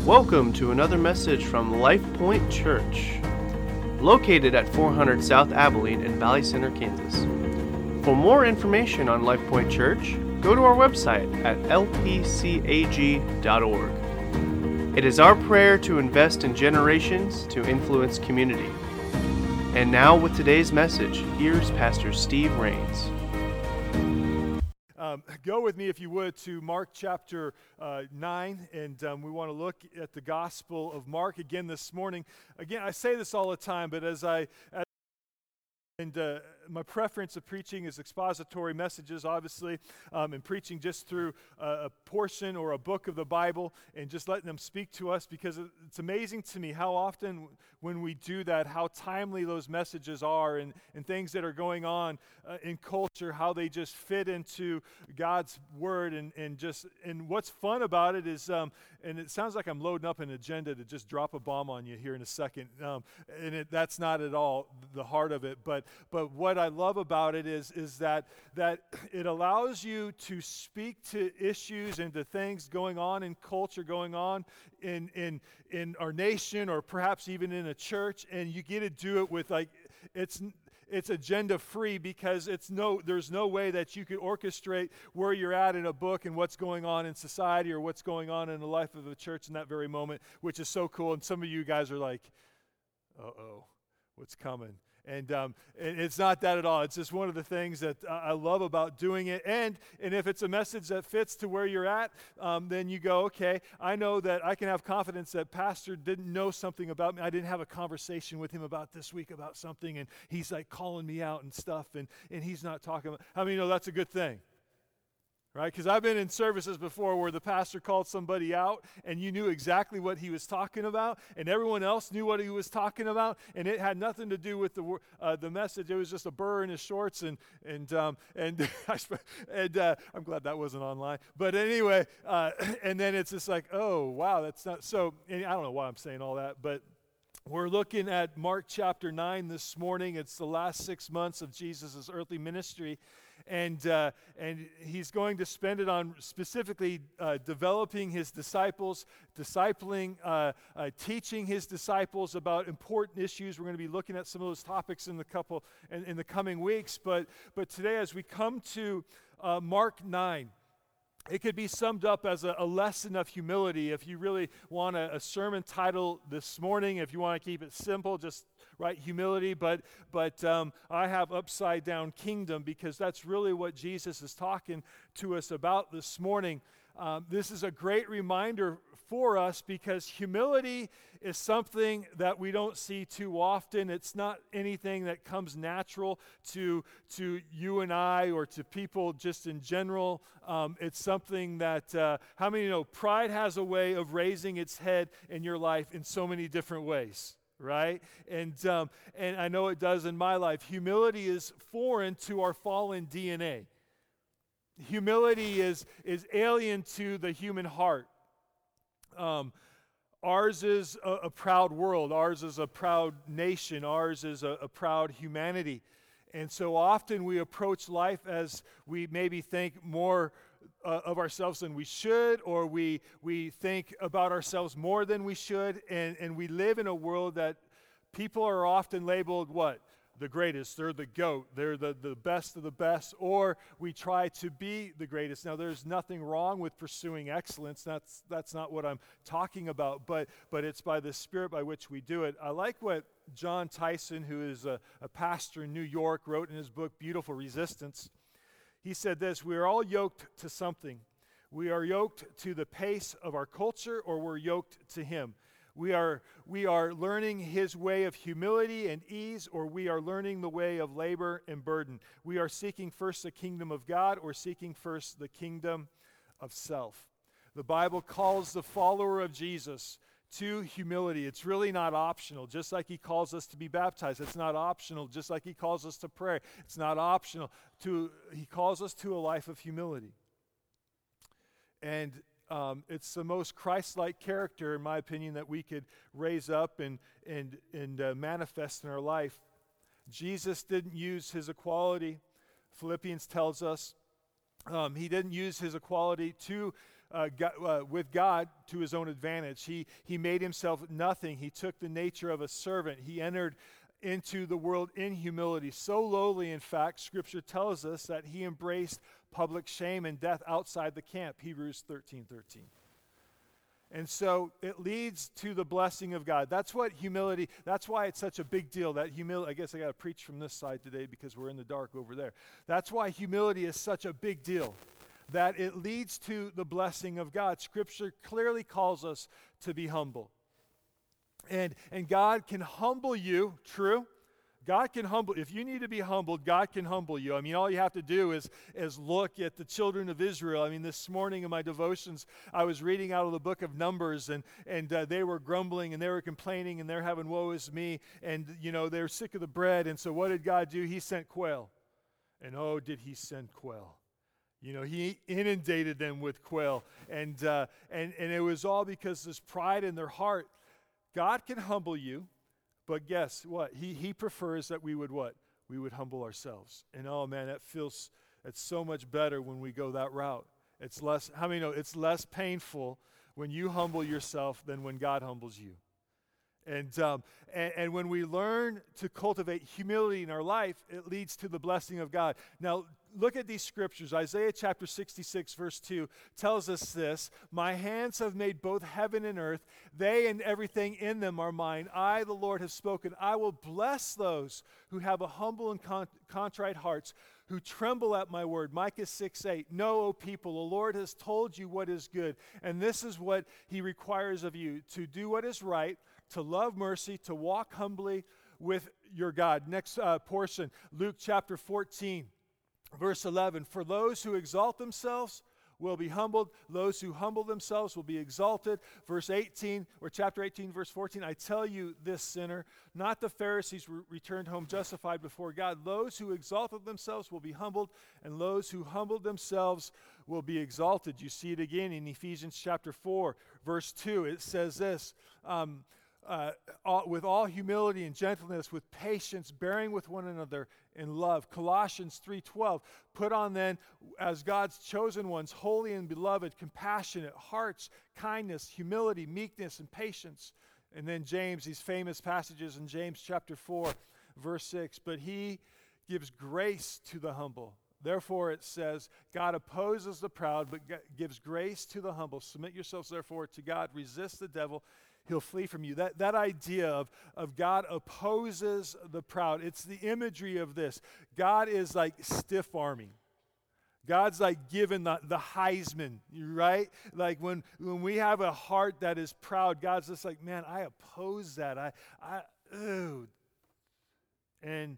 Welcome to another message from Life Point Church, located at 400 South Abilene in Valley Center, Kansas. For more information on Life Point Church, go to our website at lpcag.org. It is our prayer to invest in generations to influence community. And now with today's message, here's Pastor Steve Rains. Go with me, if you would, to Mark chapter 9, and we want to look at the Gospel of Mark again this morning. Again, I say this all the time, but my preference of preaching is expository messages, obviously, and preaching just through a portion or a book of the Bible and just letting them speak to us, because it's amazing to me how often when we do that, how timely those messages are and things that are going on in culture, how they just fit into God's Word. And what's fun about it is, and it sounds like I'm loading up an agenda to just drop a bomb on you here in a second, that's not at all the heart of it, but what I love about it is that it allows you to speak to issues and to things going on in culture, going on in our nation, or perhaps even in a church, and you get to do it with, like, it's agenda free, because there's no way that you could orchestrate where you're at in a book and what's going on in society or what's going on in the life of the church in that very moment, which is so cool. And some of you guys are like, uh-oh, what's coming? And it's not that at all. It's just one of the things that I love about doing it. And if it's a message that fits to where you're at, then you go, okay, I know that I can have confidence that Pastor didn't know something about me. I didn't have a conversation with him about this week about something, and he's like calling me out and stuff, and he's not talking about. How many know that's a good thing? Right? Because I've been in services before where the pastor called somebody out and you knew exactly what he was talking about, and everyone else knew what he was talking about, and it had nothing to do with the message. It was just a burr in his shorts, and I'm glad that wasn't online. But anyway, and then it's just like, oh wow, that's not so. And I don't know why I'm saying all that, but we're looking at Mark chapter 9 this morning. It's the last 6 months of Jesus' earthly ministry. And he's going to spend it on specifically developing his disciples, discipling, teaching his disciples about important issues. We're going to be looking at some of those topics in the coming weeks. But today, as we come to Mark 9, it could be summed up as a lesson of humility. If you really want a sermon title this morning, if you want to keep it simple, just write humility. But I have upside down kingdom, because that's really what Jesus is talking to us about this morning. This is a great reminder for us, because humility is something that we don't see too often. It's not anything that comes natural to you and I, or to people just in general. It's something that, how many know pride has a way of raising its head in your life in so many different ways, right? And I know it does in my life. Humility is foreign to our fallen DNA. Humility is alien to the human heart. Ours is a proud world. Ours is a proud nation. Ours is a proud humanity. And so often we approach life as we maybe think more of ourselves than we should, or we think about ourselves more than we should, and we live in a world that people are often labeled what? The greatest. They're the GOAT. They're the best of the best, or we try to be the greatest. Now, there's nothing wrong with pursuing excellence. That's not what I'm talking about, but it's by the Spirit by which we do it. I like what John Tyson, who is a pastor in New York, wrote in his book, Beautiful Resistance. He said this: we are all yoked to something. We are yoked to the pace of our culture, or we're yoked to him. We are learning his way of humility and ease, or we are learning the way of labor and burden. We are seeking first the kingdom of God, or seeking first the kingdom of self. The Bible calls the follower of Jesus to humility. It's really not optional. Just like he calls us to be baptized, it's not optional. Just like he calls us to pray, it's not optional. He calls us to a life of humility. And it's the most Christ-like character, in my opinion, that we could raise up and manifest in our life. Jesus didn't use his equality. Philippians tells us he didn't use his equality to with God to his own advantage. He made himself nothing. He took the nature of a servant. He entered into the world in humility. So lowly, in fact, Scripture tells us that he embraced public shame and death outside the camp, Hebrews 13:13. And so it leads to the blessing of God. That's what humility, that's why it's such a big deal. That humility, I guess I got to preach from this side today because we're in the dark over there. That's why humility is such a big deal, that it leads to the blessing of God. Scripture clearly calls us to be humble. And God can humble you, true? God can humble. If you need to be humbled, God can humble you. I mean, all you have to do is look at the children of Israel. I mean, this morning in my devotions, I was reading out of the book of Numbers, and they were grumbling, and they were complaining, and they're having woe is me, and, they're sick of the bread. And so what did God do? He sent quail. And oh, did he send quail. He inundated them with quail. And it was all because this pride in their heart. God can humble you. But guess what? He prefers that we would what? We would humble ourselves. And oh man, it's so much better when we go that route. It's less, how many know it's less painful when you humble yourself than when God humbles you? And when we learn to cultivate humility in our life, it leads to the blessing of God. Now, look at these scriptures. Isaiah chapter 66, verse 2 tells us this: "My hands have made both heaven and earth. They and everything in them are mine. I, the Lord, have spoken. I will bless those who have a humble and contrite hearts, who tremble at my word." Micah 6:8. "Know, O people, the Lord has told you what is good, and this is what he requires of you, to do what is right, to love mercy, to walk humbly with your God." Next portion, Luke chapter 14, verse 11. "For those who exalt themselves will be humbled. Those who humble themselves will be exalted." Verse 18, or chapter 18, verse 14. "I tell you this, sinner, not the Pharisees returned home justified before God. Those who exalted themselves will be humbled, and those who humbled themselves will be exalted." You see it again in Ephesians chapter 4, verse 2. It says this, "with all humility and gentleness, with patience, bearing with one another in love." Colossians 3:12, "Put on then, as God's chosen ones, holy and beloved, compassionate hearts, kindness, humility, meekness, and patience." And then James, these famous passages in James chapter 4, verse 6, "But he gives grace to the humble. Therefore," it says, "God opposes the proud, but gives grace to the humble. Submit yourselves, therefore, to God. Resist the devil. He'll flee from you." That idea of God opposes the proud, it's the imagery of this. God is like stiff arming. God's like giving the Heisman, right? Like when we have a heart that is proud, God's just like, man, I oppose that. Ew. And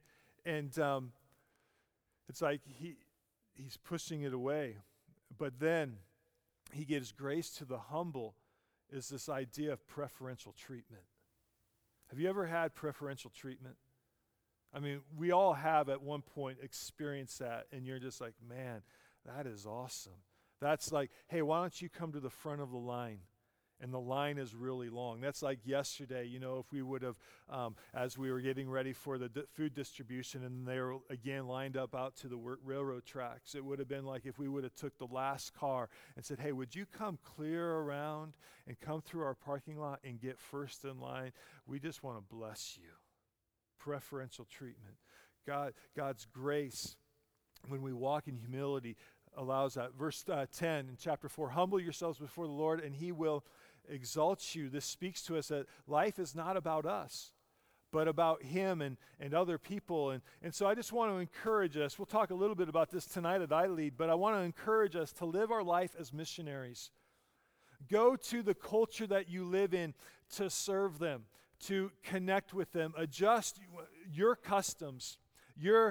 it's like he's pushing it away. But then he gives grace to the humble, is this idea of preferential treatment. Have you ever had preferential treatment? I mean, we all have at one point experienced that, and you're just like, man, that is awesome. That's like, hey, why don't you come to the front of the line? And the line is really long. That's like yesterday, if we would have, as we were getting ready for the food distribution, and they were again lined up out to the railroad tracks, it would have been like if we would have took the last car and said, hey, would you come clear around and come through our parking lot and get first in line? We just want to bless you. Preferential treatment. God's grace, when we walk in humility, allows that. Verse 10 in chapter 4, "Humble yourselves before the Lord, and he will exalt you." This speaks to us that life is not about us, but about him and other people. And so I just want to encourage us. We'll talk a little bit about this tonight at iLead, but I want to encourage us to live our life as missionaries. Go to the culture that you live in to serve them, to connect with them. Adjust your customs, the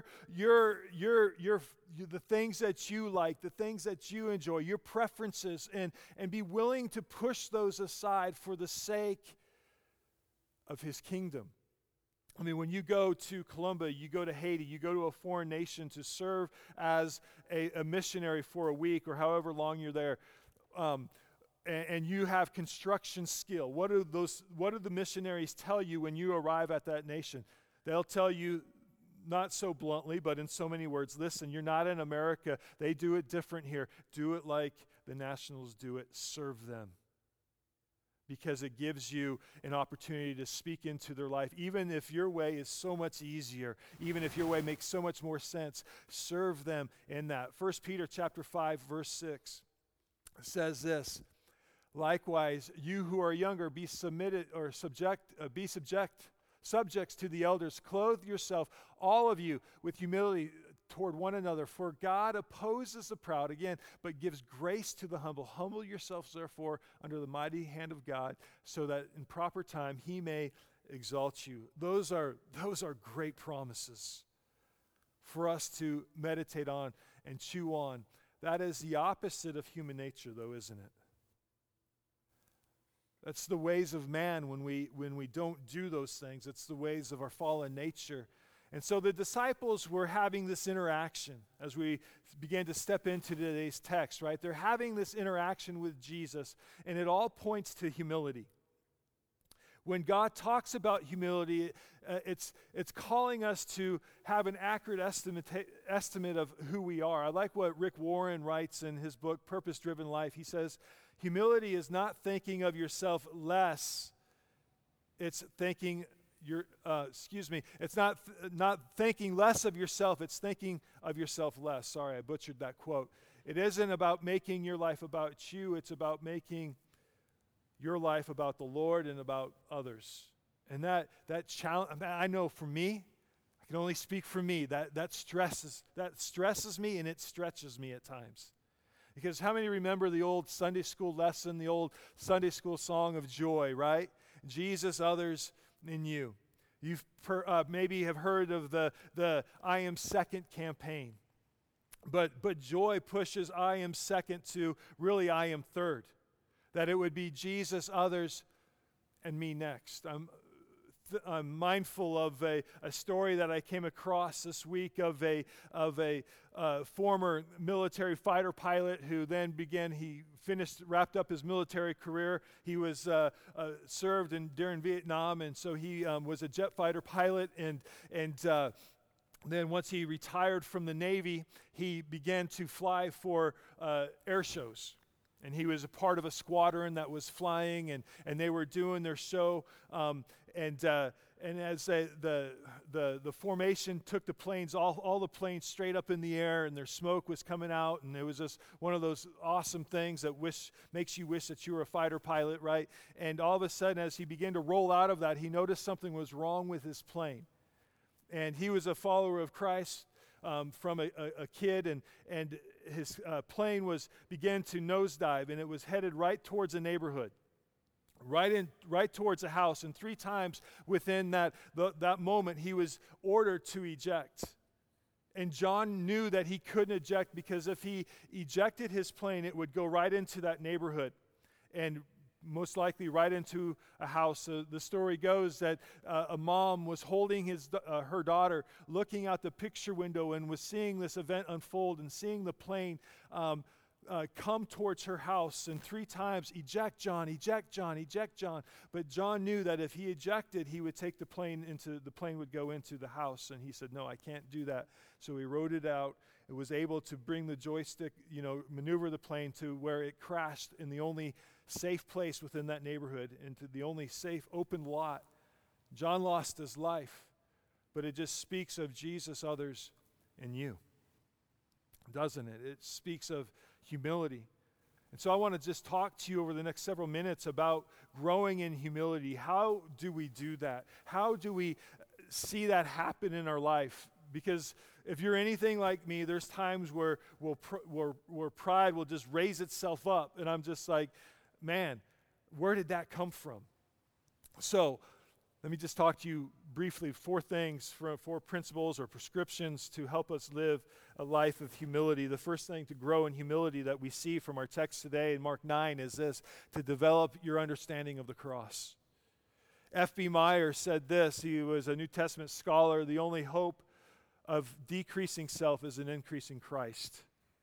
things that you like, the things that you enjoy, your preferences, and be willing to push those aside for the sake of his kingdom. I mean, when you go to Colombia, you go to Haiti, you go to a foreign nation to serve as a missionary for a week or however long you're there, and you have construction skill. What do the missionaries tell you when you arrive at that nation? They'll tell you, not so bluntly, but in so many words, listen, you're not in America. They do it different here. Do it like the Nationals do it, serve them. Because it gives you an opportunity to speak into their life. Even if your way is so much easier, even if your way makes so much more sense, serve them in that. 1 Peter chapter 5, verse 6 says this, likewise, you who are younger, be submitted or subjects to the elders. Clothe yourself, all of you, with humility toward one another. For God opposes the proud, again, but gives grace to the humble. Humble yourselves, therefore, under the mighty hand of God, so that in proper time he may exalt you. Those are great promises for us to meditate on and chew on. That is the opposite of human nature, though, isn't it? That's the ways of man when we don't do those things. It's the ways of our fallen nature. And so the disciples were having this interaction as we began to step into today's text, right? They're having this interaction with Jesus, and it all points to humility. When God talks about humility, it's calling us to have an accurate estimate of who we are. I like what Rick Warren writes in his book, Purpose Driven Life. He says, humility is not thinking of yourself less, it's thinking it's not thinking less of yourself, it's thinking of yourself less. Sorry, I butchered that quote. It isn't about making your life about you, it's about making your life about the Lord and about others. And that challenge, I know for me, I can only speak for me, that stresses me and it stretches me at times. Because how many remember the old Sunday school lesson, the old Sunday school song of joy, right? Jesus, others, in you. You've maybe have heard of the I am second campaign. But joy pushes I am second to really I am third. That it would be Jesus, others, and me next. I'm mindful of a story that I came across this week of a former military fighter pilot who then wrapped up his military career. He was served during Vietnam, and so he was a jet fighter pilot, and then once he retired from the Navy, he began to fly for air shows. And he was a part of a squadron that was flying, and they were doing their show. And as the formation took the planes, all the planes straight up in the air, and their smoke was coming out, and it was just one of those awesome things that makes you wish that you were a fighter pilot, right? And all of a sudden, as he began to roll out of that, he noticed something was wrong with his plane. And he was a follower of Christ from a kid, and his plane began to nosedive, and it was headed right towards a neighborhood. Right towards a house, and 3 times within that moment, he was ordered to eject. And John knew that he couldn't eject because if he ejected his plane, it would go right into that neighborhood, and most likely right into a house. The story goes that a mom was holding her daughter, looking out the picture window, and was seeing this event unfold and seeing the plane come towards her house, and 3 times, eject John, eject John, eject John. But John knew that if he ejected, he would take the plane would go into the house, and he said, no, I can't do that. So he wrote it out. It was able to bring the joystick, maneuver the plane to where it crashed in the only safe place within that neighborhood, into the only safe open lot. John lost his life, but it just speaks of Jesus, others, and you, doesn't it? It speaks of humility. And so I want to just talk to you over the next several minutes about growing in humility. How do we do that? How do we see that happen in our life? Because if you're anything like me, there's times where pride will just raise itself up, and I'm just like, man, where did that come from? So let me just talk to you briefly, 4 things, 4 principles or prescriptions to help us live a life of humility. The first thing to grow in humility that we see from our text today in Mark 9 is this: to develop your understanding of the cross. F.B. Meyer said this. He was a New Testament scholar. The only hope of decreasing self is an increasing Christ.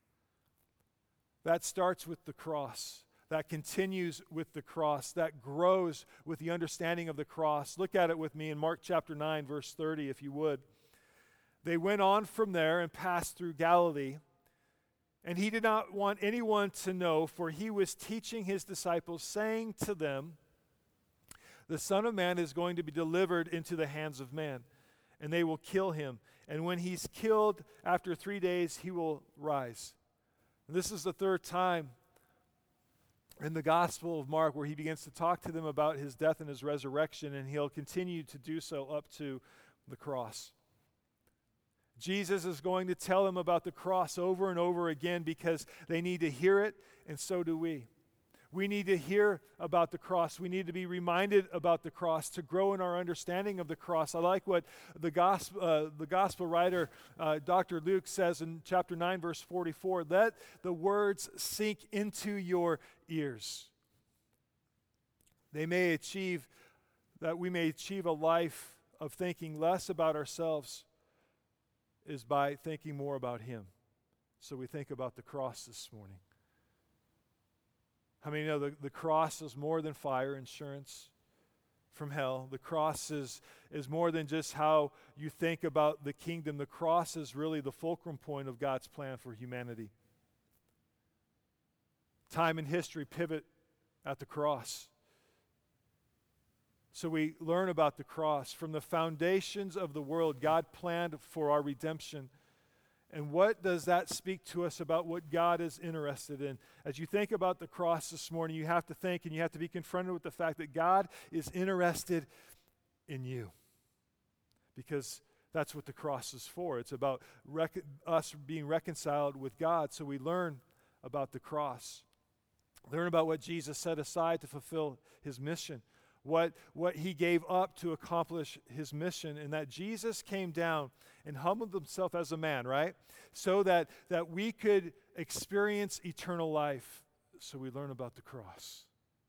That starts with the cross. That continues with the cross, that grows with the understanding of the cross. Look at it with me in Mark chapter 9, verse 30, if you would. They went on from there and passed through Galilee. And he did not want anyone to know, for he was teaching his disciples, saying to them, the Son of Man is going to be delivered into the hands of man, and they will kill him. And when he's killed, after 3 days, he will rise. And this is the third time in the Gospel of Mark where he begins to talk to them about his death and his resurrection, and he'll continue to do so up to the cross. Jesus is going to tell them about the cross over and over again because they need to hear it, and so do we. We need to hear about the cross. We need to be reminded about the cross to grow in our understanding of the cross. I like what the gospel writer, Dr. Luke, says in chapter 9, verse 44, let the words sink into your ears. We may achieve a life of thinking less about ourselves is by thinking more about Him. So we think about the cross this morning. How many know the cross is more than fire insurance from hell? The cross is more than just how you think about the kingdom. The cross is really the fulcrum point of God's plan for humanity. Time and history pivot at the cross. So we learn about the cross. From the foundations of the world, God planned for our redemption. And what does that speak to us about what God is interested in? As you think about the cross this morning, you have to think and you have to be confronted with the fact that God is interested in you. Because that's what the cross is for. It's about us being reconciled with God. So we learn about the cross. Learn about what Jesus set aside to fulfill His mission. What He gave up to accomplish His mission, and that Jesus came down and humbled Himself as a man, right? So that we could experience eternal life. So we learn about the cross.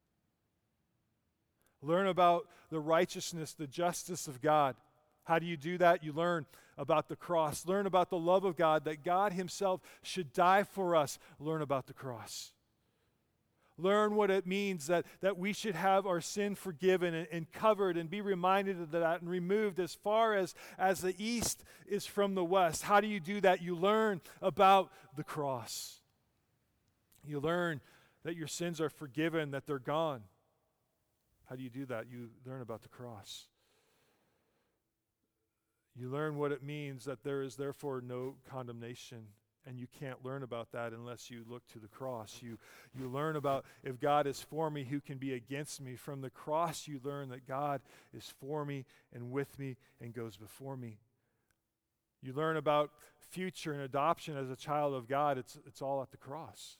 Learn about the righteousness, the justice of God. How do you do that? You learn about the cross. Learn about the love of God, that God Himself should die for us. Learn about the cross. Learn what it means that we should have our sin forgiven and covered and be reminded of that and removed as far as the east is from the west. How do you do that? You learn about the cross. You learn that your sins are forgiven, that they're gone. How do you do that? You learn about the cross. You learn what it means that there is therefore no condemnation. And you can't learn about that unless you look to the cross. You learn about if God is for me, who can be against me? From the cross, you learn that God is for me and with me and goes before me. You learn about future and adoption as a child of God. It's all at the cross.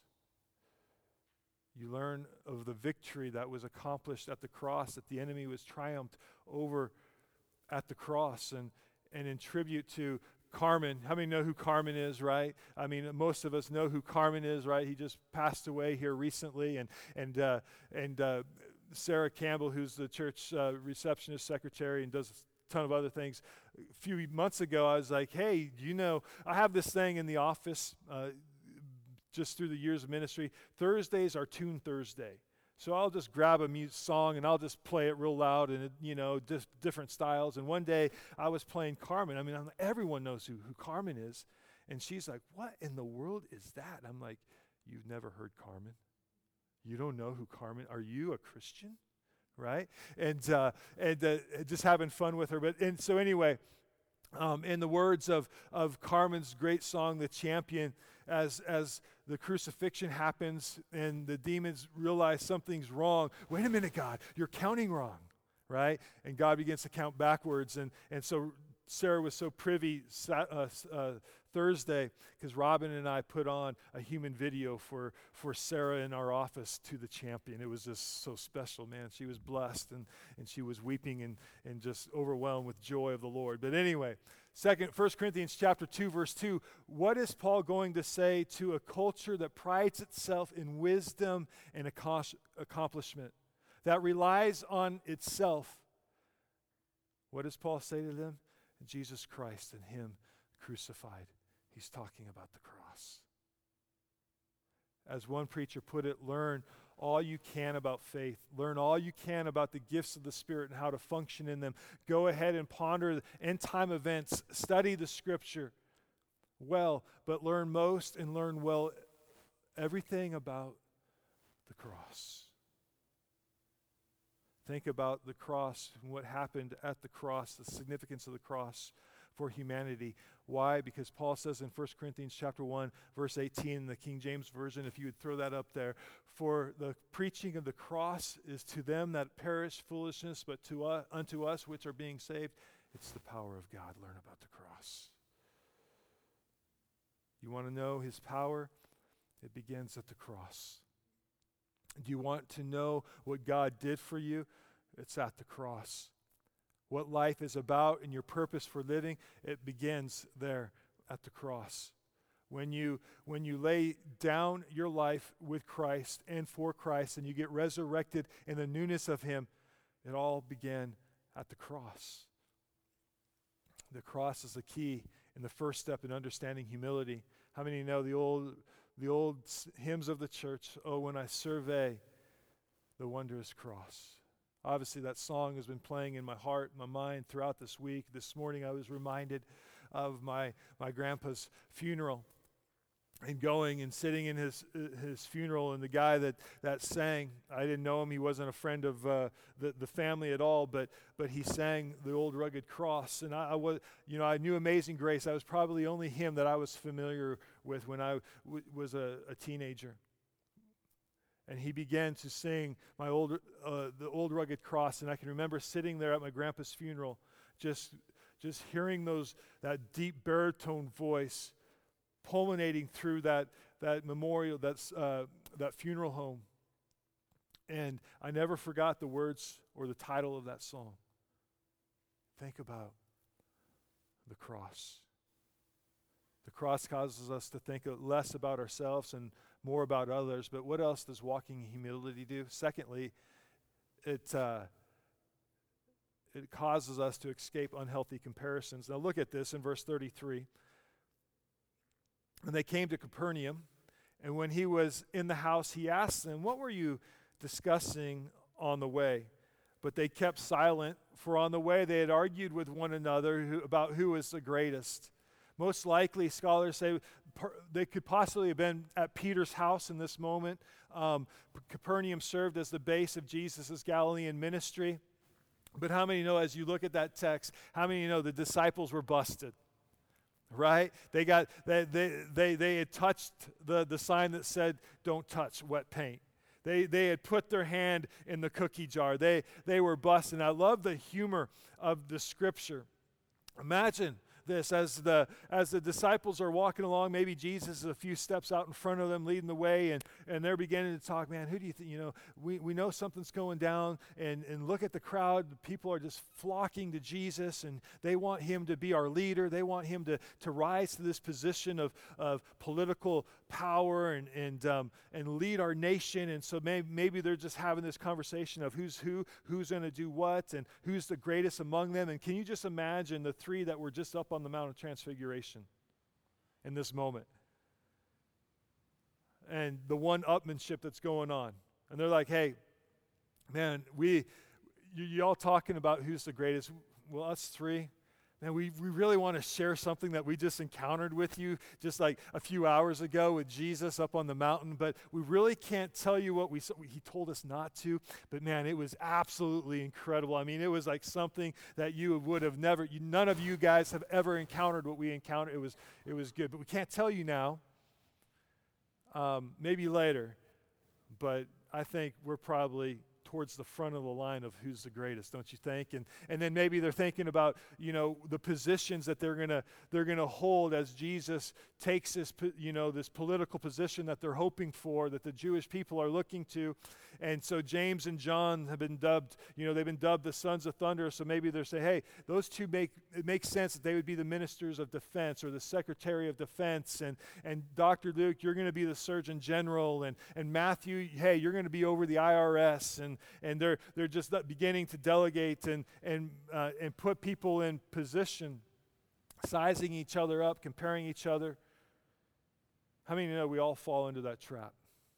You learn of the victory that was accomplished at the cross, that the enemy was triumphed over at the cross. And in tribute to Carmen, how many know who Carmen is, right? I mean, most of us know who Carmen is, right? He just passed away here recently, and Sarah Campbell, who's the church receptionist secretary and does a ton of other things. A few months ago, I was like, hey, do you know, I have this thing in the office just through the years of ministry. Thursdays are Tune Thursday. So I'll just grab a song and I'll just play it real loud and, different styles. And one day I was playing Carmen. I mean, everyone knows who Carmen is. And she's like, what in the world is that? And I'm like, you've never heard Carmen? You don't know who Carmen? Are you a Christian? Right? And just having fun with her. So anyway, in the words of Carmen's great song, The Champion, as the crucifixion happens and the demons realize something's wrong. Wait a minute, God, you're counting wrong, right? And God begins to count backwards. And so Sarah was so privy Thursday because Robin and I put on a human video for Sarah in our office to The Champion. It was just so special, man. She was blessed and she was weeping and just overwhelmed with joy of the Lord. But anyway, 1 Corinthians chapter 2, verse 2, what is Paul going to say to a culture that prides itself in wisdom and accomplishment, that relies on itself? What does Paul say to them? Jesus Christ and Him crucified. He's talking about the cross. As one preacher put it, learn all you can about faith. Learn all you can about the gifts of the Spirit and how to function in them. Go ahead and ponder end-time events. Study the Scripture well, but learn most and learn well everything about the cross. Think about the cross and what happened at the cross, the significance of the cross for humanity. Why? Because Paul says in 1 Corinthians chapter 1, verse 18 in the King James Version, if you would throw that up there, for the preaching of the cross is to them that perish foolishness, but unto us which are being saved, it's the power of God. Learn about the cross. You want to know his power? It begins at the cross. Do you want to know what God did for you? It's at the cross. What life is about and your purpose for living, it begins there at the cross. When you lay down your life with Christ and for Christ and you get resurrected in the newness of him, it all began at the cross. The cross is the key and the first step in understanding humility. How many know the old hymns of the church? Oh, when I survey the wondrous cross. Obviously, that song has been playing in my heart, my mind throughout this week. This morning, I was reminded of my grandpa's funeral and going and sitting in his funeral, and the guy that sang, I didn't know him. He wasn't a friend of the family at all, but he sang the Old Rugged Cross, and I knew Amazing Grace. That was probably the only hymn that I was familiar with when I was a teenager. And he began to sing the Old Rugged Cross, and I can remember sitting there at my grandpa's funeral, just hearing that deep baritone voice pulsating through that memorial, that funeral home. And I never forgot the words or the title of that song. Think about the cross. The cross causes us to think less about ourselves and more about others. But what else does walking in humility do? Secondly, it causes us to escape unhealthy comparisons. Now look at this in verse 33. And they came to Capernaum, and when he was in the house, he asked them, "What were you discussing on the way?" But they kept silent, for on the way they had argued with one another about who was the greatest. Most likely, scholars say they could possibly have been at Peter's house in this moment. Capernaum served as the base of Jesus' Galilean ministry. But how many know, as you look at that text, how many know the disciples were busted? Right? They had touched the sign that said, "Don't touch wet paint." They had put their hand in the cookie jar. They were busted. And I love the humor of the scripture. Imagine this as the disciples are walking along. Maybe Jesus is a few steps out in front of them, leading the way, and they're beginning to talk. Man, who do you think? We know something's going down, and look at the crowd. People are just flocking to Jesus, and they want him to be our leader. They want him to rise to this position of political power and lead our nation. And so maybe they're just having this conversation of who's going to do what, and who's the greatest among them. And can you just imagine the three that were just up on the Mount of Transfiguration in this moment, and the one-upmanship that's going on? And they're like, "Hey, man, you all talking about who's the greatest? Well, us three, man, we really want to share something that we just encountered with you just like a few hours ago with Jesus up on the mountain, but we really can't tell you what he told us not to. But man, it was absolutely incredible. I mean, it was like something that you would have never, none of you guys have ever encountered what we encountered. It was good, but we can't tell you now. Maybe later, but I think we're probably towards the front of the line of who's the greatest, don't you think? And then maybe they're thinking about, the positions that they're gonna hold as Jesus takes this political position that they're hoping for, that the Jewish people are looking to. And so James and John have been dubbed, they've been dubbed the sons of thunder. So maybe they're saying, hey, those two it makes sense that they would be the ministers of defense or the secretary of defense. And Dr. Luke, you're going to be the surgeon general. And Matthew, hey, you're going to be over the IRS. And they're just beginning to delegate and put people in position, sizing each other up, comparing each other. How many know we all fall into that trap?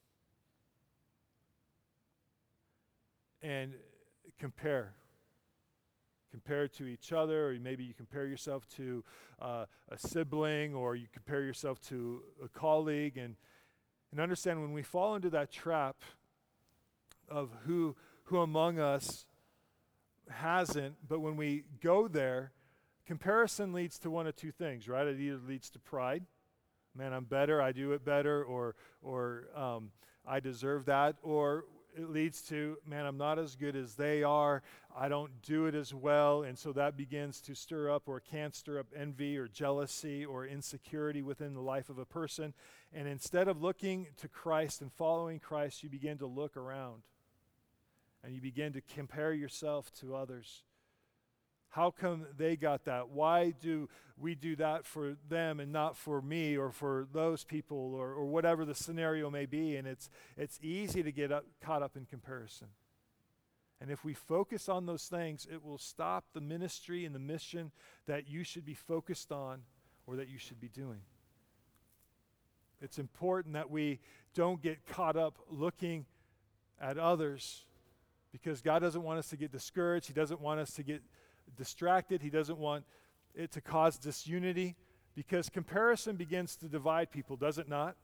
And compare to each other, or maybe you compare yourself to a sibling, or you compare yourself to a colleague, and And understand, when we fall into that trap of who among us hasn't, but when we go there, comparison leads to one of two things, right? It either leads to pride. Man, I'm better, I do it better, or I deserve that. Or it leads to, man, I'm not as good as they are, I don't do it as well, and so that begins to stir up or can stir up envy or jealousy or insecurity within the life of a person. And instead of looking to Christ and following Christ, you begin to look around and you begin to compare yourself to others. How come they got that? Why do we do that for them and not for me or for those people, or whatever the scenario may be? And it's easy to get caught up in comparison. And if we focus on those things, it will stop the ministry and the mission that you should be focused on or that you should be doing. It's important that we don't get caught up looking at others, because God doesn't want us to get discouraged. He doesn't want us to get distracted. He doesn't want it to cause disunity, because comparison begins to divide people, does it not?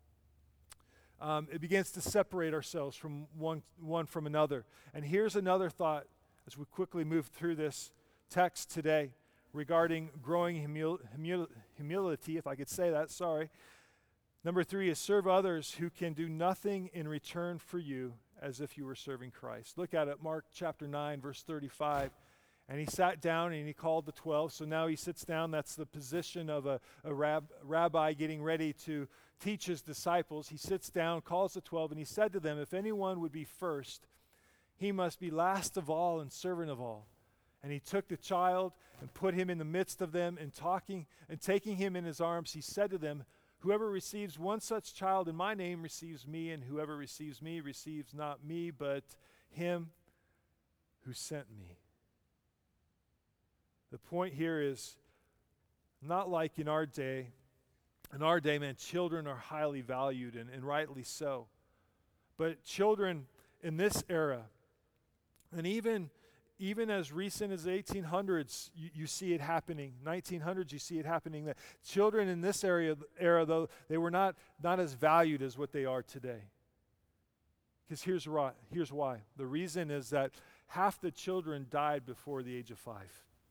It begins to separate ourselves from one from another. And here's another thought as we quickly move through this text today regarding growing humility, if I could say that, sorry. Number 3 is serve others who can do nothing in return for you, as if you were serving Christ. Look at it, Mark chapter 9, verse 35. And he sat down and he called the 12. So now he sits down. That's the position of a rabbi getting ready to teach his disciples. He sits down, calls the 12, and he said to them, if anyone would be first, he must be last of all and servant of all. And he took the child and put him in the midst of them, and taking him in his arms, he said to them, whoever receives one such child in my name receives me, and whoever receives me receives not me, but him who sent me. The point here is not like in our day. In our day, man, children are highly valued, and rightly so. But children in this era, and even as recent as the 1800s, you see it happening. 1900s, you see it happening. That children in this era, though, they were not as valued as what they are today. Because here's why. The reason is that half the children died before the age of 5.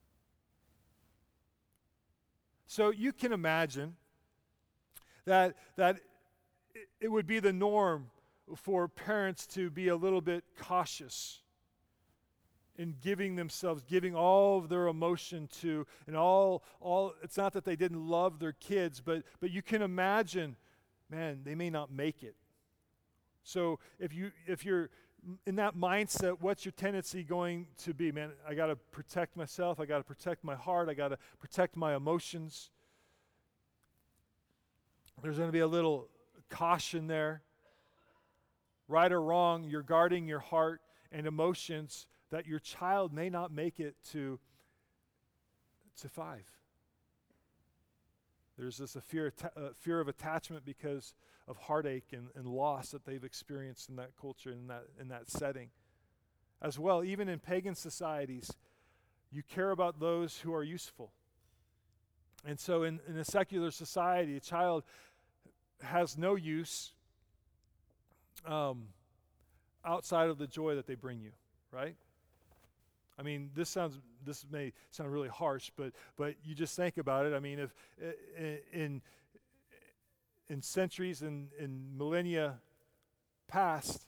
So you can imagine that it would be the norm for parents to be a little bit cautious in giving all of their emotion to, and all. It's not that they didn't love their kids, but you can imagine, man, they may not make it. So if you're in that mindset, what's your tendency going to be? Man, I got to protect myself. I got to protect my heart. I got to protect my emotions. There's going to be a little caution there. Right or wrong, you're guarding your heart and emotions that your child may not make it to 5. There's this fear of attachment because of heartache and loss that they've experienced in that culture, in that setting. As well, even in pagan societies, you care about those who are useful. And so in a secular society, a child has no use outside of the joy that they bring you, right? I mean, this may sound really harsh, but you just think about it. I mean, if in centuries and in millennia past,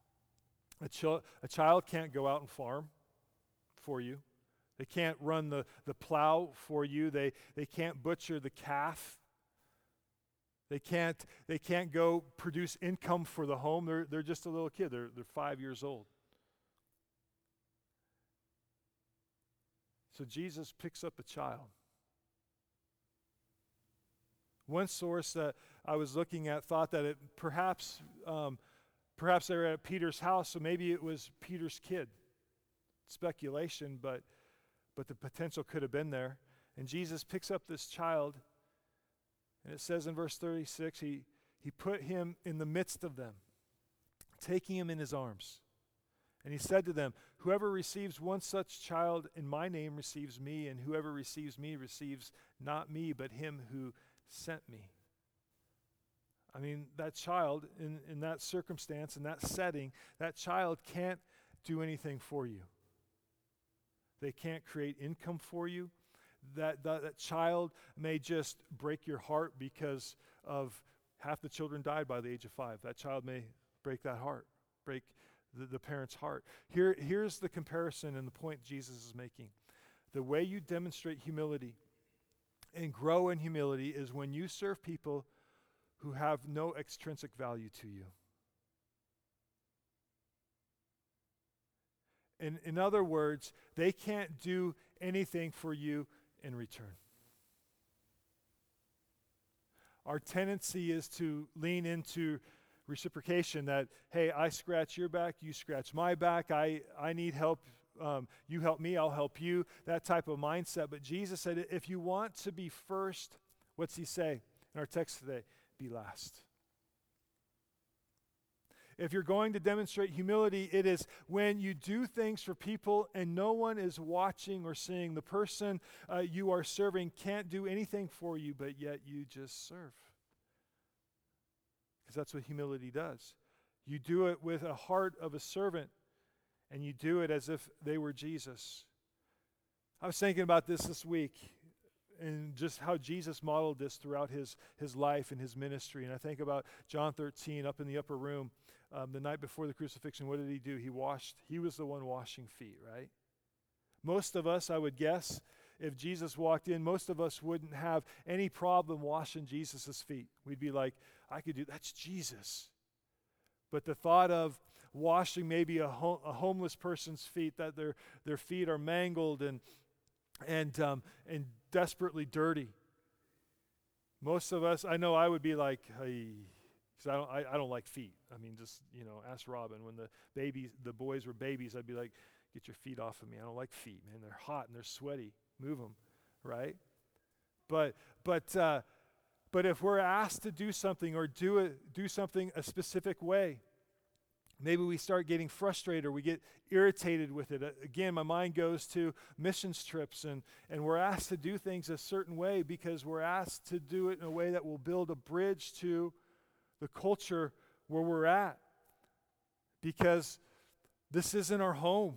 a child can't go out and farm for you. They can't run the plow for you. They can't butcher the calf. They can't go produce income for the home. They're just a little kid. They're 5 years old. So Jesus picks up a child. One source that I was looking at thought that it perhaps they were at Peter's house, so maybe it was Peter's kid. Speculation, but the potential could have been there. And Jesus picks up this child, and it says in verse 36, he put him in the midst of them, taking him in his arms. And he said to them, whoever receives one such child in my name receives me, and whoever receives me receives not me, but him who sent me. I mean, that child in that circumstance, in that setting, that child can't do anything for you. They can't create income for you. That child may just break your heart because of half the children died by the age of 5. That child may break that heart, break the parent's heart. Here's the comparison and the point Jesus is making. The way you demonstrate humility and grow in humility is when you serve people who have no extrinsic value to you. In other words, they can't do anything for you in return. Our tendency is to lean into reciprocation that, hey, I scratch your back, you scratch my back, I need help, you help me, I'll help you, that type of mindset. But Jesus said, if you want to be first, what's he say in our text today? Be last. If you're going to demonstrate humility, it is when you do things for people and no one is watching or seeing. The person you are serving can't do anything for you, but yet you just serve. Because that's what humility does. You do it with a heart of a servant, and you do it as if they were Jesus. I was thinking about this week, and just how Jesus modeled this throughout his life and his ministry. And I think about John 13 up in the upper room. The night before the crucifixion, what did he do? He was the one washing feet, right? Most of us, I would guess, if Jesus walked in, most of us wouldn't have any problem washing Jesus' feet. We'd be like, I could do, that's Jesus. But the thought of washing maybe a homeless person's feet, that their feet are mangled and desperately dirty. Most of us, I know I would be like, hey, because I don't like feet. I mean, just, ask Robin. When the boys were babies, I'd be like, get your feet off of me. I don't like feet, man. They're hot and they're sweaty. Move them, right? But if we're asked to do something or do something a specific way, maybe we start getting frustrated or we get irritated with it. Again, my mind goes to missions trips, and we're asked to do things a certain way because we're asked to do it in a way that will build a bridge to the culture where we're at, because this isn't our home.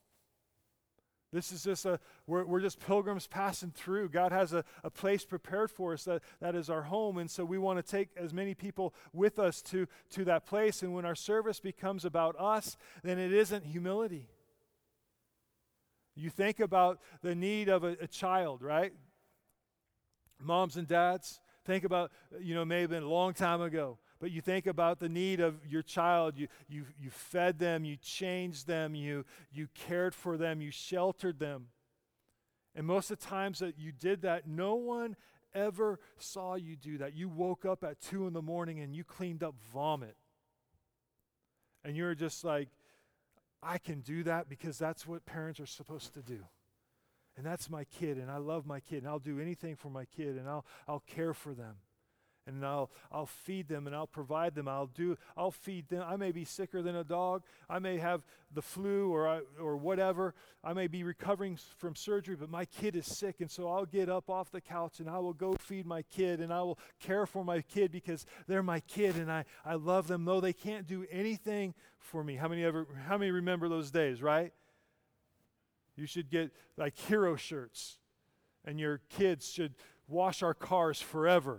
This is just we're just pilgrims passing through. God has a place prepared for us that is our home, and so we want to take as many people with us to that place. And when our service becomes about us, then it isn't humility. You think about the need of a child, right? Moms and dads, think about, may have been a long time ago, but you think about the need of your child. You fed them, you changed them, you cared for them, you sheltered them. And most of the times that you did that, no one ever saw you do that. You woke up at 2 a.m. and you cleaned up vomit. And you're just like, I can do that because that's what parents are supposed to do. And that's my kid, and I love my kid, and I'll do anything for my kid, and I'll care for them. And I'll feed them, and I'll provide them. I'll feed them. I may be sicker than a dog. I may have the flu or whatever. I may be recovering from surgery, but my kid is sick, and so I'll get up off the couch, and I will go feed my kid, and I will care for my kid because they're my kid, and I love them, though they can't do anything for me. How many remember those days, right? You should get like hero shirts, and your kids should wash our cars forever.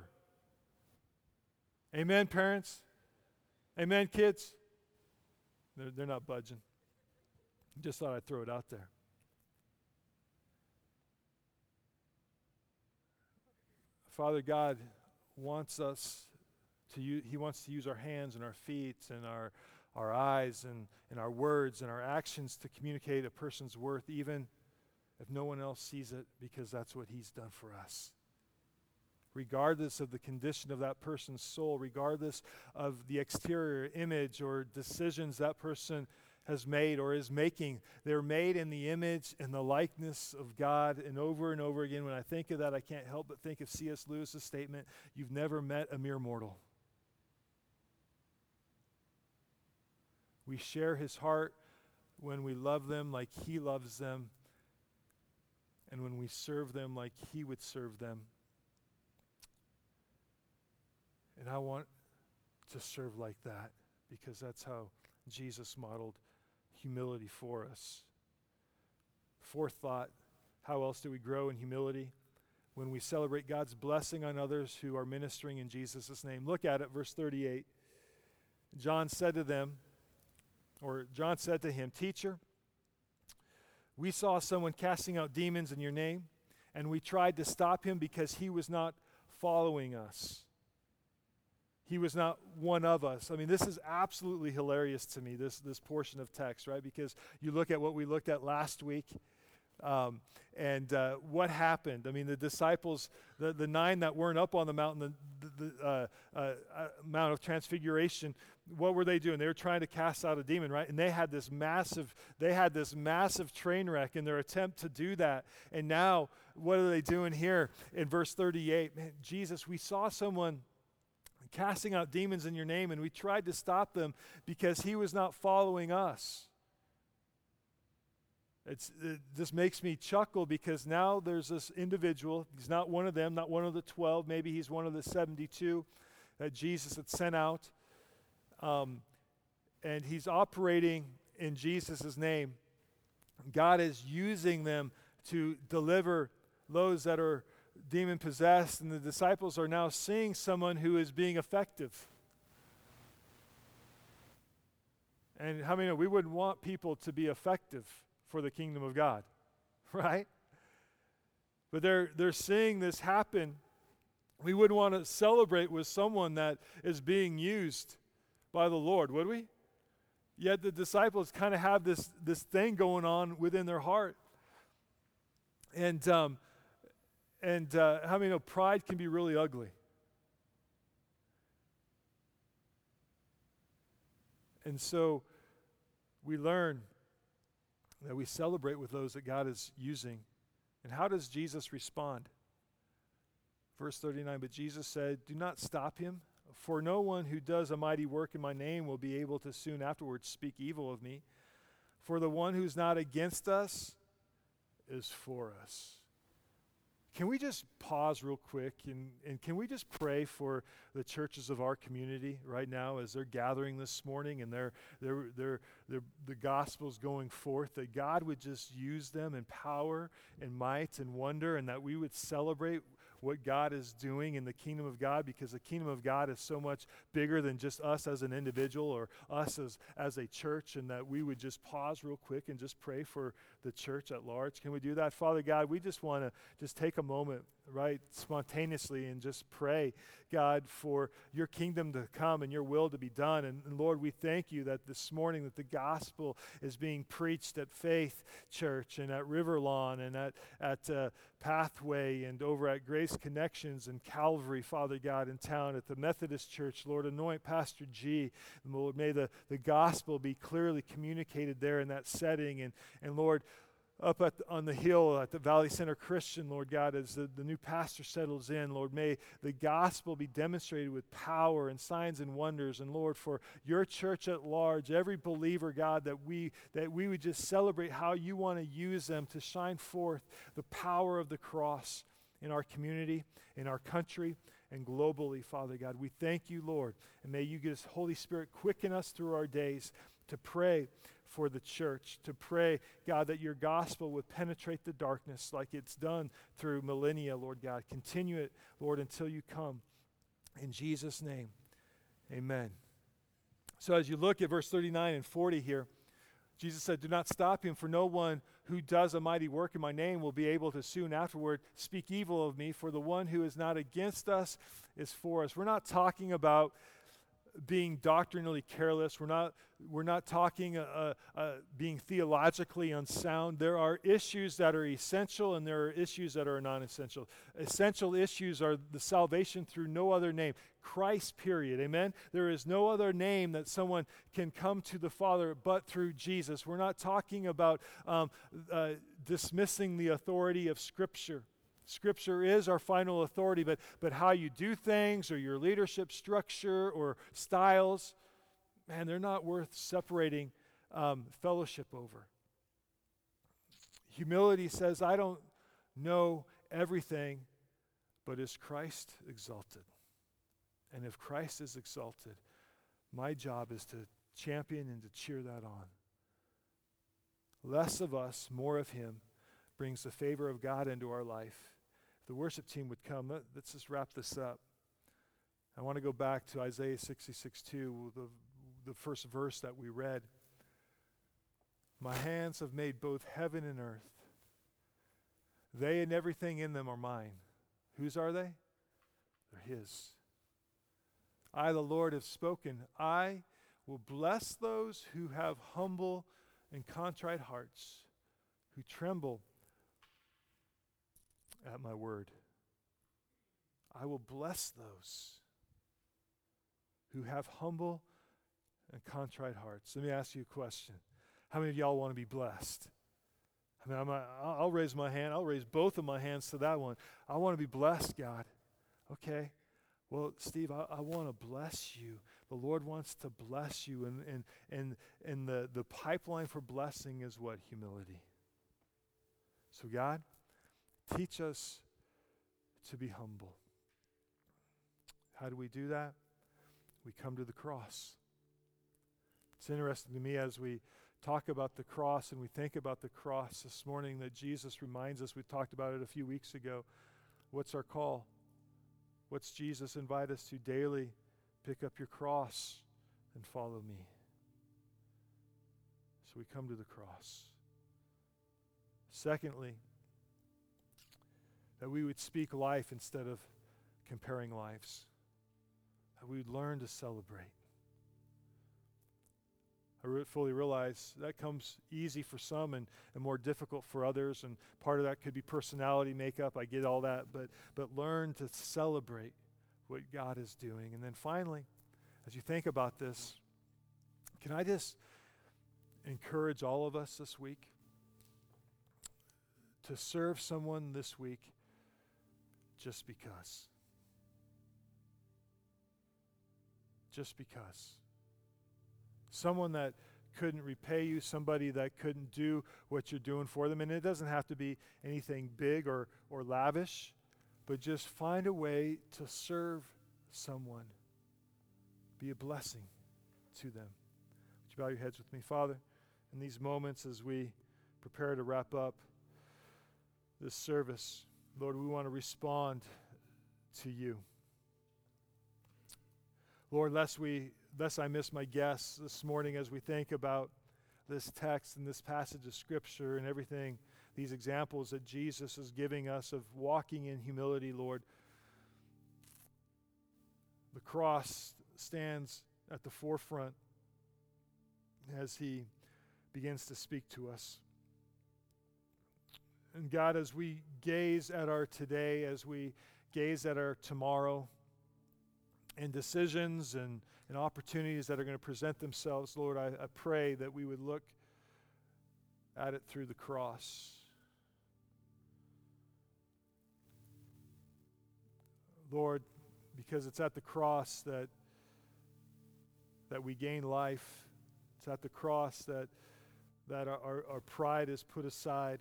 Amen, parents? Amen, kids? They're not budging. Just thought I'd throw it out there. Father God wants us He wants to use our hands and our feet and our eyes and our words and our actions to communicate a person's worth, even if no one else sees it, because that's what He's done for us. Regardless of the condition of that person's soul, regardless of the exterior image or decisions that person has made or is making, they're made in the image and the likeness of God. And over again, when I think of that, I can't help but think of C.S. Lewis's statement, "You've never met a mere mortal." We share His heart when we love them like He loves them, and when we serve them like He would serve them. And I want to serve like that, because that's how Jesus modeled humility for us. Fourth thought, how else do we grow in humility? When we celebrate God's blessing on others who are ministering in Jesus' name. Look at it, verse 38. John said to him, "Teacher, we saw someone casting out demons in your name, and we tried to stop him because he was not following us." He was not one of us. I mean, this is absolutely hilarious to me, this portion of text, right? Because you look at what we looked at last week, and what happened. I mean, the disciples, the 9 that weren't up on the mountain, the Mount of Transfiguration, what were they doing? They were trying to cast out a demon, right? And they had this massive train wreck in their attempt to do that. And now, what are they doing here in verse 38? Man, Jesus, we saw someone casting out demons in your name, and we tried to stop them because he was not following us. This makes me chuckle, because now there's this individual. He's not one of them, not one of the 12. Maybe he's one of the 72 that Jesus had sent out. And he's operating in Jesus' name. God is using them to deliver those that are demon-possessed, and the disciples are now seeing someone who is being effective. And how many know we wouldn't want people to be effective for the kingdom of God, right? But they're seeing this happen. We wouldn't want to celebrate with someone that is being used by the Lord, would we? Yet the disciples kind of have this thing going on within their heart. And how many know pride can be really ugly? And so we learn that we celebrate with those that God is using. And how does Jesus respond? Verse 39, but Jesus said, "Do not stop him, for no one who does a mighty work in my name will be able to soon afterwards speak evil of me. For the one who's not against us is for us." Can we just pause real quick and can we just pray for the churches of our community right now as they're gathering this morning and the gospel's going forth, that God would just use them in power and might and wonder, and that we would celebrate what God is doing in the kingdom of God, because the kingdom of God is so much bigger than just us as an individual or us as a church, and that we would just pause real quick and just pray for the church at large. Can we do that? Father God, we just want to just take a moment, right, spontaneously, and just pray, God, for your kingdom to come and your will to be done. And Lord, we thank you that this morning that the gospel is being preached at Faith Church and at River Lawn and at Pathway and over at Grace Connections and Calvary, Father God, in town, at the Methodist Church. Lord, anoint Pastor G. And Lord, may the gospel be clearly communicated there in that setting. And Lord, up on the hill at the Valley Center Christian, Lord God, as the new pastor settles in, Lord, may the gospel be demonstrated with power and signs and wonders. And Lord, for your church at large, every believer, God, that we would just celebrate how you want to use them to shine forth the power of the cross in our community, in our country, and globally, Father God. We thank you, Lord, and may you give us, Holy Spirit, quicken us through our days to pray for the church, to pray, God, that your gospel would penetrate the darkness like it's done through millennia, Lord God. Continue it, Lord, until you come. In Jesus' name, amen. So as you look at verse 39 and 40 here, Jesus said, "Do not stop him, for no one who does a mighty work in my name will be able to soon afterward speak evil of me, for the one who is not against us is for us." We're not talking about being doctrinally careless. We're not talking being theologically unsound. There are issues that are essential and there are issues that are non-essential. Essential issues are the salvation through no other name. Christ, period. Amen? There is no other name that someone can come to the Father but through Jesus. We're not talking about dismissing the authority of Scripture. Scripture is our final authority, but how you do things or your leadership structure or styles, man, they're not worth separating fellowship over. Humility says, I don't know everything, but is Christ exalted? And if Christ is exalted, My job is to champion and to cheer that on. Less of us, more of him, brings the favor of God into our life. If the worship team would come, let's just wrap this up. I want to go back to Isaiah 66:2, the first verse that we read. My hands have made both heaven and earth. They and everything in them are mine. Whose are they? They're his. I, the Lord, have spoken. I will bless those who have humble and contrite hearts, who tremble at my word. I will bless those who have humble and contrite hearts. Let me ask you a question. How many of y'all want to be blessed? I mean, I'll raise my hand. I'll raise both of my hands to that one. I want to be blessed, God. Okay. Well, Steve, I want to bless you. The Lord wants to bless you. And the pipeline for blessing is what? Humility. So God, teach us to be humble. How do we do that? We come to the cross. It's interesting to me as we talk about the cross and we think about the cross this morning that Jesus reminds us, we talked about it a few weeks ago. What's our call? What's Jesus invite us to daily? Pick up your cross and follow me. So we come to the cross. Secondly, that we would speak life instead of comparing lives. That we would learn to celebrate. I fully realize that comes easy for some and more difficult for others, and part of that could be personality makeup. I get all that, but learn to celebrate what God is doing. And then finally, as you think about this, can I just encourage all of us this week to serve someone this week just because? Just because. Someone that couldn't repay you, somebody that couldn't do what you're doing for them. And it doesn't have to be anything big or lavish, but just find a way to serve someone. Be a blessing to them. Would you bow your heads with me? Father, in these moments as we prepare to wrap up this service, Lord, we want to respond to you. Lord, lest I miss my guests this morning as we think about this text and this passage of Scripture and everything, these examples that Jesus is giving us of walking in humility, Lord. The cross stands at the forefront as he begins to speak to us. And God, as we gaze at our today, as we gaze at our tomorrow, and decisions and opportunities that are going to present themselves, Lord, I pray that we would look at it through the cross. Lord, because it's at the cross that we gain life. It's at the cross that our pride is put aside.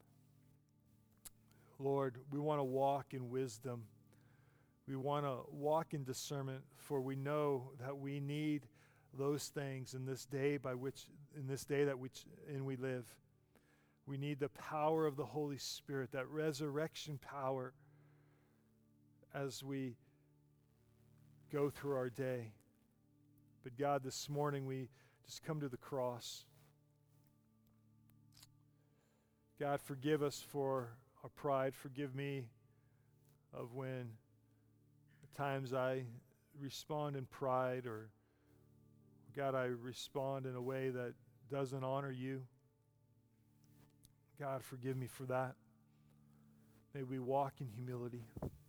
Lord, we want to walk in wisdom. We want to walk in discernment, for we know that we need those things in this day that we live. We need the power of the Holy Spirit, that resurrection power as we go through our day. But God, this morning we just come to the cross. God, forgive us for our pride. Forgive me of when times I respond in pride, or God, I respond in a way that doesn't honor you. God, forgive me for that. May we walk in humility.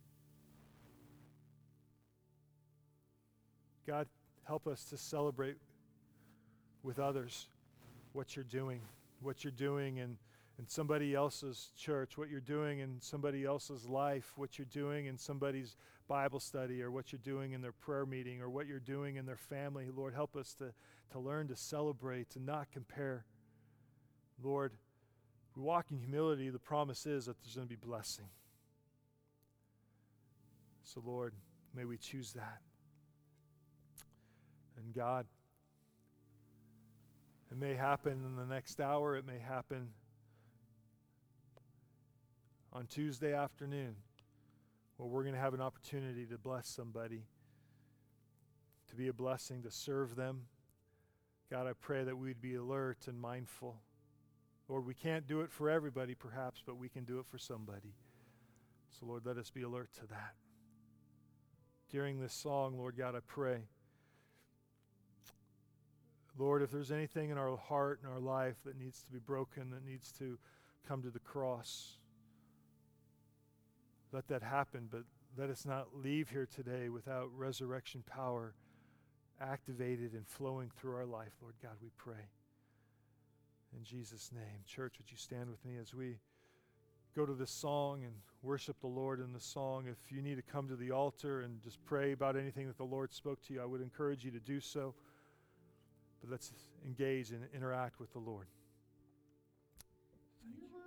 God, help us to celebrate with others what you're doing in somebody else's church, what you're doing in somebody else's life, what you're doing in somebody's Bible study, or what you're doing in their prayer meeting, or what you're doing in their family. Lord, help us to learn to celebrate, to not compare. Lord, we walk in humility. The promise is that there's going to be blessing. So, Lord, may we choose that. And God, it may happen in the next hour. It may happen on Tuesday afternoon, where we're going to have an opportunity to bless somebody, to be a blessing, to serve them. God, I pray that we'd be alert and mindful. Lord, we can't do it for everybody perhaps, but we can do it for somebody. So Lord, let us be alert to that. During this song, Lord God, I pray, Lord, if there's anything in our heart and our life that needs to be broken, that needs to come to the cross, let that happen, but let us not leave here today without resurrection power activated and flowing through our life. Lord God, we pray. In Jesus' name. Church, would you stand with me as we go to this song and worship the Lord in the song? If you need to come to the altar and just pray about anything that the Lord spoke to you, I would encourage you to do so. But let's engage and interact with the Lord. Thank you.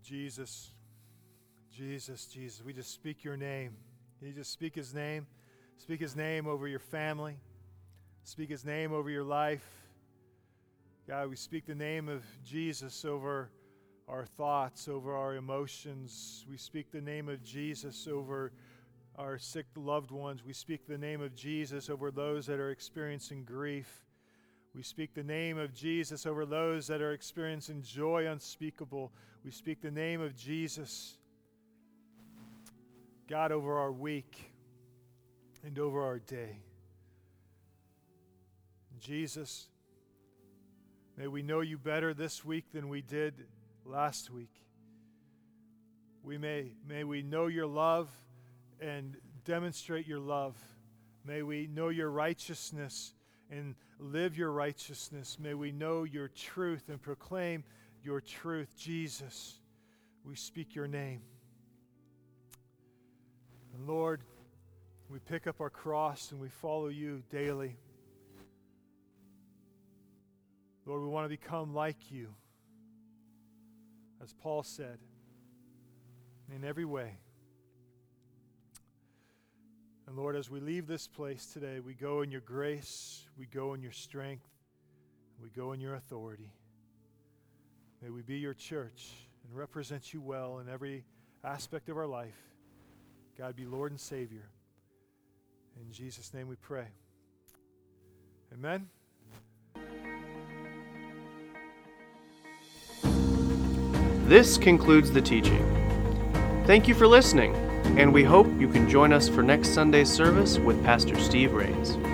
Jesus, Jesus, Jesus. We just speak your name. Can you just speak his name? Speak his name over your family. Speak his name over your life. God, we speak the name of Jesus over our thoughts, over our emotions. We speak the name of Jesus over our sick loved ones. We speak the name of Jesus over those that are experiencing grief. We speak the name of Jesus over those that are experiencing joy unspeakable. We speak the name of Jesus, God, over our week and over our day. Jesus, may we know you better this week than we did last week. May we know your love and demonstrate your love. May we know your righteousness and live your righteousness. May we know your truth and proclaim your truth. Jesus, we speak your name. And Lord, we pick up our cross and we follow you daily. Lord, we want to become like you, as Paul said, in every way. And Lord, as we leave this place today, we go in your grace, we go in your strength, we go in your authority. May we be your church and represent you well in every aspect of our life. God, be Lord and Savior. In Jesus' name we pray. Amen. This concludes the teaching. Thank you for listening, and we hope you can join us for next Sunday's service with Pastor Steve Rains.